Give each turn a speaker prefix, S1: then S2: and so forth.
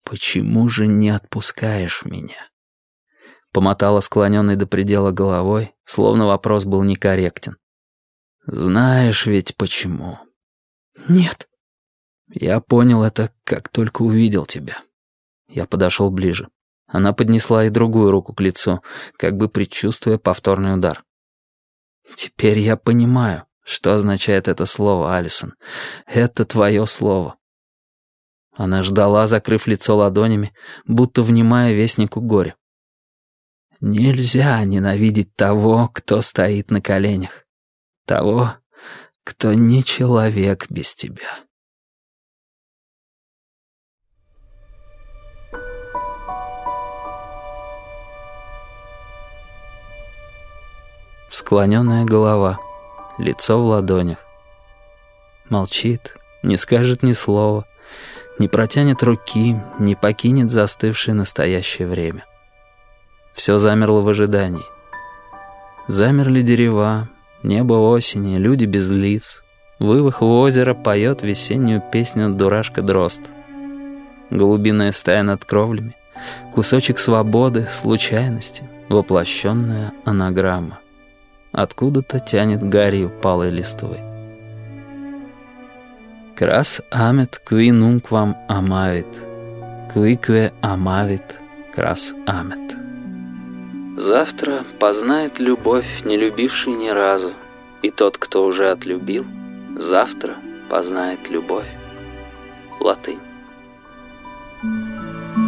S1: почему же не отпускаешь меня?» Помотала склоненной до предела головой, словно вопрос был некорректен. «Знаешь ведь почему?»
S2: «Нет».
S1: «Я понял это, как только увидел тебя». Я подошел ближе. Она поднесла и другую руку к лицу, как бы предчувствуя повторный удар. «Теперь я понимаю, что означает это слово, Алисон. Это твое слово». Она ждала, закрыв лицо ладонями, будто внимая вестнику горя. «Нельзя ненавидеть того, кто стоит на коленях. Того, кто не человек без тебя». Склоненная голова, лицо в ладонях. Молчит, не скажет ни слова, не протянет руки, не покинет застывшее настоящее время. Все замерло в ожидании. Замерли дерева, небо осени, люди без лиц. Вывах в озеро поет весеннюю песню дурашка-дрозд. Голубиная стая над кровлями, кусочек свободы, случайности, воплощенная анаграмма. Откуда-то тянет гарью палой листвы. Крас амет кви нунквам амавит, квикве амавит крас амет. Завтра познает любовь, не любивший ни разу, и тот, кто уже отлюбил, завтра познает любовь. Латынь.